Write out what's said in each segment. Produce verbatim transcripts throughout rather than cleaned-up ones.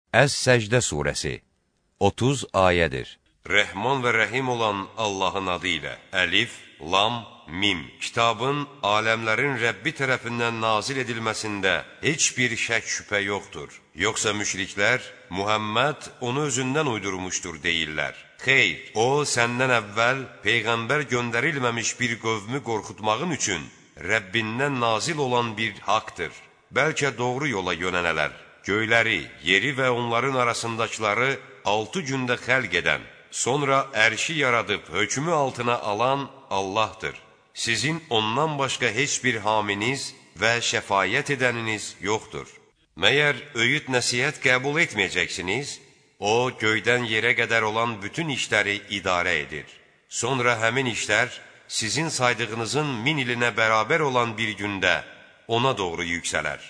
Əz-Səcdə surəsi otuz ayədir. Rəhman və rəhim olan Allahın adı ilə. Əlif, lam, mim. Kitabın aləmlərin Rəbbi tərəfindən nazil edilməsində heç bir şək şübhə yoxdur. Yoxsa müşriklər, Muhammed onu özündən uydurmuşdur deyirlər. Xeyr, o səndən əvvəl Peyğəmbər göndərilməmiş bir qövmü qorxutmağın üçün Rəbbindən nazil olan bir haqdır. Bəlkə doğru yola yönənələr. Göyləri, yeri və onların arasındakıları altı gündə xəlq edən, sonra ərşi yaradıb hökmü altına alan Allahdır. Sizin ondan başqa heç bir haminiz və şəfaət edəniniz yoxdur. Məyər öyüd nəsihət qəbul etməyəcəksiniz? O, göydən yerə qədər olan bütün işləri idarə edir. Sonra həmin işlər sizin saydığınızın min ilinə bərabər olan bir gündə ona doğru yüksələr.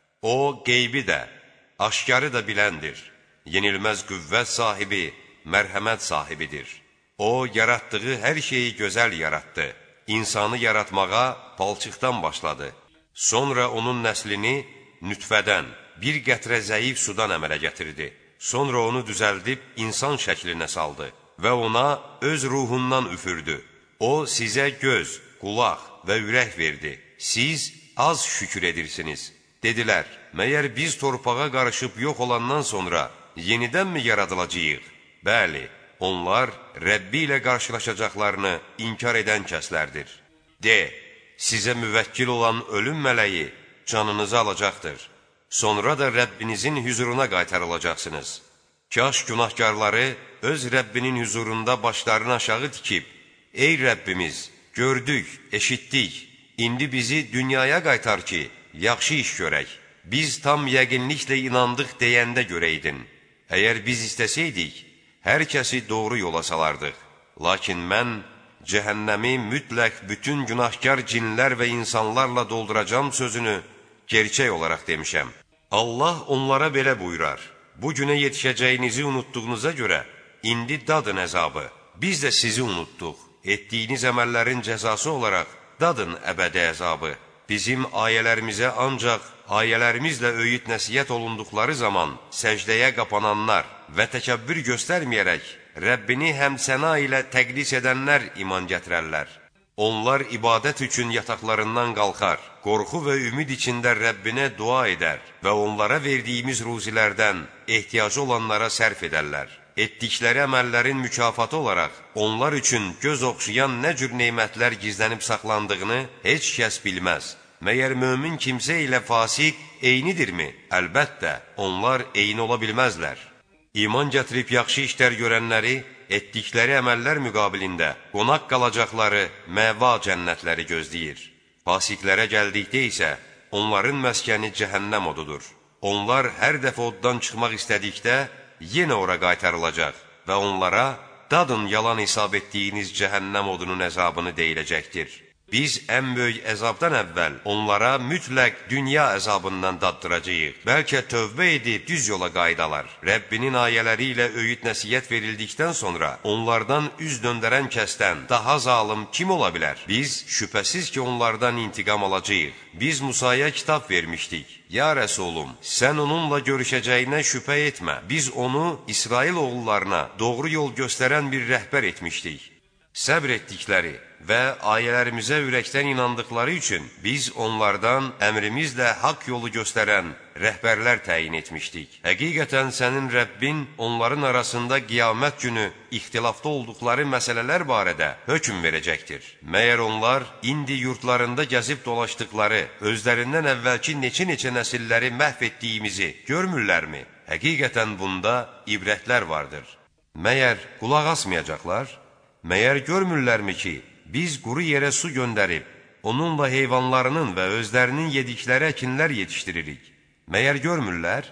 O, qeybi də, aşkarı da biləndir. Yenilməz qüvvət sahibi, mərhəmət sahibidir. O, yaratdığı hər şeyi gözəl yaratdı. İnsanı yaratmağa palçıqdan başladı. Sonra onun nəslini nütfədən, bir qətrə zəif sudan əmələ gətirdi. Sonra onu düzəldib insan şəklinə saldı və ona öz ruhundan üfürdü. O, sizə göz, qulaq və ürək verdi. Siz az şükür edirsiniz. Dedilər, məyər biz torpağa qarışıb yox olandan sonra yenidənmi yaradılacağıq? Bəli, onlar Rəbbi ilə qarşılaşacaqlarını inkar edən kəslərdir. De, sizə müvəkkil olan ölüm mələyi canınızı alacaqdır. Sonra da Rəbbinizin hüzuruna qaytarılacaqsınız. Kaş günahkarları öz Rəbbinin hüzurunda başlarını aşağı tikib, ey Rəbbimiz, gördük, eşitdik, indi bizi dünyaya qaytar ki, yaxşı iş görək. Biz tam yəqinliklə inandıq deyəndə görəydin. Əgər biz istəsəydik, hər kəsi doğru yola salardıq. Lakin mən cəhənnəmi mütləq bütün günahkar cinlər və insanlarla dolduracam sözünü gerçək olaraq demişəm. Allah onlara belə buyurar. Bu günə yetişəcəyinizi unutduğunuza görə indi dadın əzabı. Biz də sizi unutduq. Etdiyiniz əməllərin cəzası olaraq dadın əbədi əzabı. Bizim ayələrimizə ancaq ayələrimizlə öyüd nəsihət olunduqları zaman səcdəyə qapananlar və təkəbbür göstərməyərək Rəbbini həmsəna ilə təqdis edənlər iman gətirərlər. Onlar ibadət üçün yataqlarından qalxar, qorxu və ümid içində Rəbbinə dua edər və onlara verdiyimiz ruzilərdən ehtiyacı olanlara sərf edərlər. Etdikləri əməllərin mükafatı olaraq onlar üçün göz oxşayan nə cür neymətlər gizlənib saxlandığını heç kəs bilməz. Məyər mömin kimsə ilə fasiq eynidirmi? Əlbəttə, onlar eyni ola bilməzlər. İman gətirib yaxşı işlər görənləri etdikləri əməllər müqabilində qonaq qalacaqları məva cənnətləri gözləyir. Fasiqlərə gəldikdə isə onların məskəni cəhənnəm odudur. Onlar hər dəfə oddan çıxmaq istədikdə yenə ora qaytarılacaq və onlara dadın yalan hesab etdiyiniz cəhənnəm odunun əzabını deyiləcəkdir. Biz ən böyük əzabdan əvvəl onlara mütləq dünya əzabından daddıracağıq. Bəlkə tövbə edib düz yola qaydalar. Rəbbinin ayələri ilə öyüd nəsihət verildikdən sonra onlardan üz döndərən kəsdən daha zalım kim ola bilər? Biz şübhəsiz ki, onlardan intiqam alacağıq. Biz Musaya kitab vermişdik. Ya Rəsulum, sən onunla görüşəcəyinə şübhə etmə. Biz onu İsrail oğullarına doğru yol göstərən bir rəhbər etmişdik. Səbr etdikləri və ayələrimizə ürəkdən inandıqları üçün biz onlardan əmrimizlə haqq yolu göstərən rəhbərlər təyin etmişdik. Həqiqətən sənin Rəbbin onların arasında qiyamət günü ixtilafda olduqları məsələlər barədə hökm verəcəkdir. Məyər onlar indi yurtlarında gəzib dolaşdıqları, özlərindən əvvəlki neçə-neçə nəsilləri məhv etdiyimizi görmürlərmi? Həqiqətən bunda ibrətlər vardır. Məyər qulaq asmayacaqlar? Məyər görmürlərmi ki, biz quru yerə su göndərib, onunla heyvanlarının və özlərinin yedikləri əkinlər yetişdiririk. Məyər görmürlər?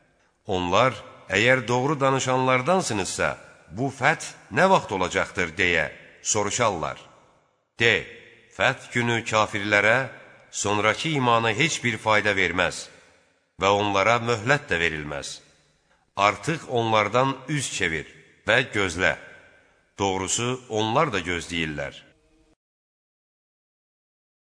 Onlar, əgər doğru danışanlardansınızsa, bu fəth nə vaxt olacaqdır, deyə soruşarlar. De, fəth günü kafirlərə sonraki imanı heç bir fayda verməz və onlara möhlət də verilməz. Artıq onlardan üz çevir və gözlə. Doğrusu, onlar da gözləyirlər.